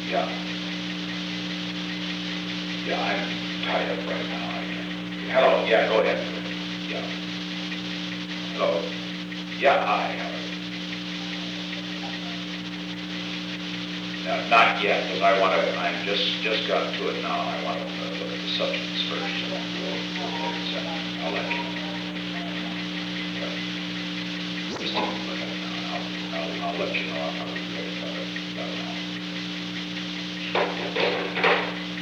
Yeah, yeah, I'm tied up right now. I can. Hello, yeah, go ahead. Yeah, hello. Yeah, hi, Howard. No, not yet, because I want to, I'm just got to it now. I want to look at the substance first. So we'll get it set. I'll let you. Yeah. Just take a look at it now. I'll let you know. I'll get it.